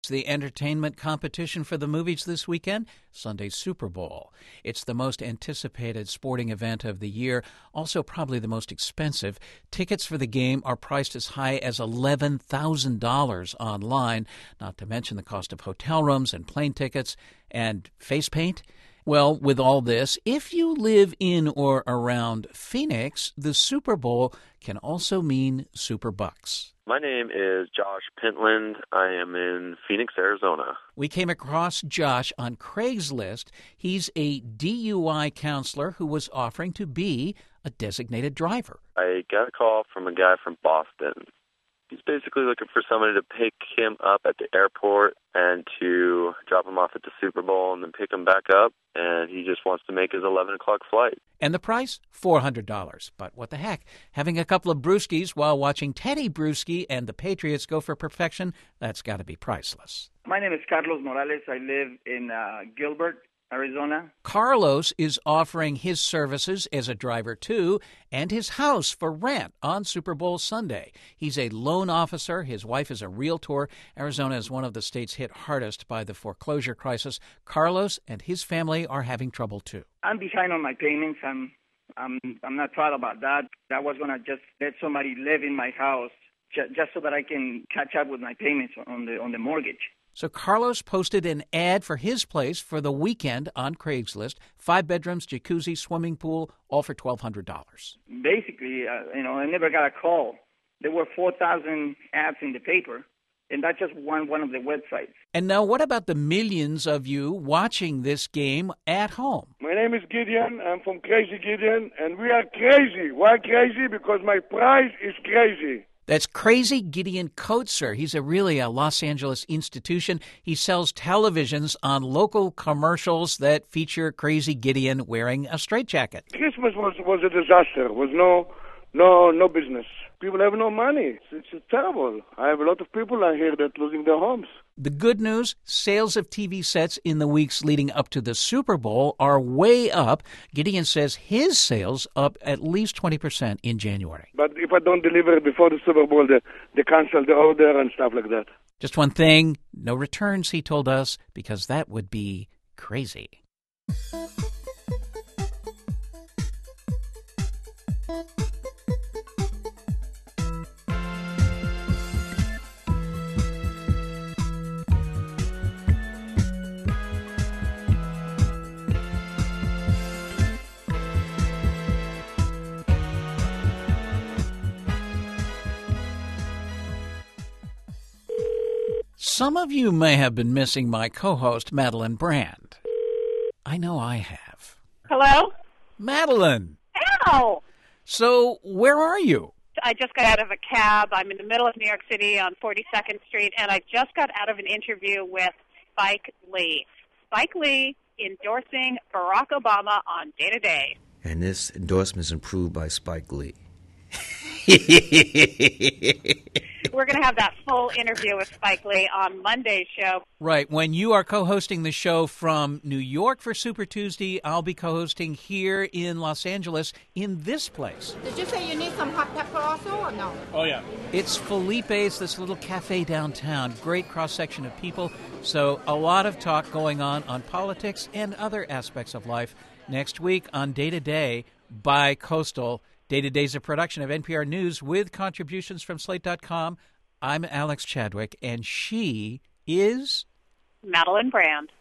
The entertainment competition for the movies this weekend, Sunday's Super Bowl. It's the most anticipated sporting event of the year, also probably the most expensive. Tickets for the game are priced as high as $11,000 online, not to mention the cost of hotel rooms and plane tickets and face paint. Well, with all this, if you live in or around Phoenix, the Super Bowl can also mean super bucks. My name is Josh Pentland. I am in Phoenix, Arizona. We came across Josh on Craigslist. He's a DUI counselor who was offering to be a designated driver. I got a call from a guy from Boston. He's basically looking for somebody to pick him up at the airport and to drop him off at the Super Bowl and then pick him back up. And he just wants to make his 11 o'clock flight. And the price? $400. But what the heck? Having a couple of brewskis while watching Teddy Bruschi and the Patriots go for perfection, that's got to be priceless. My name is Carlos Morales. I live in Gilbert, Arizona. Carlos is offering his services as a driver, too, and his house for rent on Super Bowl Sunday. He's a loan officer. His wife is a realtor. Arizona is one of the states hit hardest by the foreclosure crisis. Carlos and his family are having trouble, too. I'm behind on my payments. I'm not proud about that. I was going to just let somebody live in my house just so that I can catch up with my payments on the mortgage. So Carlos posted an ad for his place for the weekend on Craigslist. 5 bedrooms, jacuzzi, swimming pool, all for $1,200. Basically, I never got a call. There were 4,000 ads in the paper, and that's just one of the websites. And now what about the millions of you watching this game at home? My name is Gideon. I'm from Crazy Gideon, and we are crazy. Why crazy? Because my price is crazy. That's Crazy Gideon Coetzer. He's really a Los Angeles institution. He sells televisions on local commercials that feature Crazy Gideon wearing a straitjacket. Christmas was a disaster. It was no business. People have no money. It's terrible. I have a lot of people out here that are losing their homes. The good news, sales of TV sets in the weeks leading up to the Super Bowl are way up. Gideon says his sales up at least 20% in January. But if I don't deliver it before the Super Bowl, they cancel the order and stuff like that. Just one thing, no returns, he told us, because that would be crazy. Some of you may have been missing my co-host, Madeline Brand. I know I have. Hello? Madeline! Ow! So, where are you? I just got out of a cab. I'm in the middle of New York City on 42nd Street, and I just got out of an interview with Spike Lee. Spike Lee endorsing Barack Obama on Day to Day. And this endorsement is approved by Spike Lee. We're going to have that full interview with Spike Lee on Monday's show. Right. When you are co-hosting the show from New York for Super Tuesday, I'll be co-hosting here in Los Angeles in this place. Did you say you need some hot pepper also or no? Oh, yeah. It's Felipe's, this little cafe downtown. Great cross-section of people. So a lot of talk going on politics and other aspects of life. Next week on Day to Day by Coastal. Day to Day is a production of NPR News with contributions from Slate.com. I'm Alex Chadwick, and she is Madeline Brand.